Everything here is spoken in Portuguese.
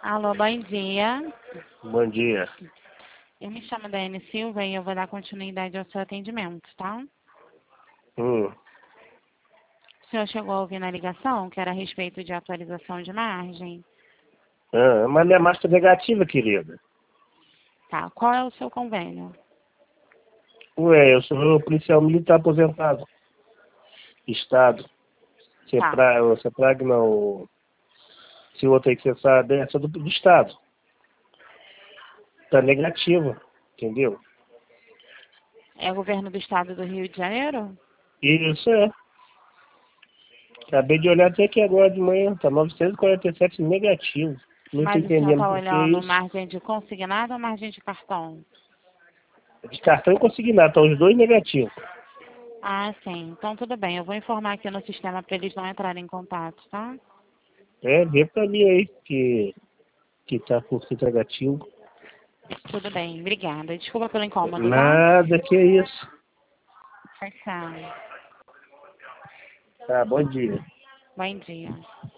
Alô, bom dia. Bom dia. Eu me chamo Daiane Silva e eu vou dar continuidade ao seu atendimento, tá? Hum. O senhor chegou a ouvir na ligação, que era a respeito de atualização de margem? Mas minha marcha é negativa, querida. Tá, qual é o seu convênio? Ué, eu sou policial militar aposentado. Estado. Tá, CEPRAG não. Se outro aí que você sabe, é só do Estado. Tá negativa, entendeu? é o governo do estado do Rio de Janeiro? Isso é. Acabei de olhar até aqui agora de manhã, tá 947 negativo. Não tô Mas o senhor entendendo tá por que olhando isso. margem de consignado ou margem de cartão? De cartão e consignado, tá os dois negativos. Ah, sim. Então tudo bem, eu vou informar aqui no sistema para eles não entrarem em contato, tá? Vê pra mim aí que tá por ser negativo. Tudo bem, obrigada. Desculpa pelo incômodo, tá? Nada, que isso. Tchau, tchau. Tá, bom dia. Bom dia.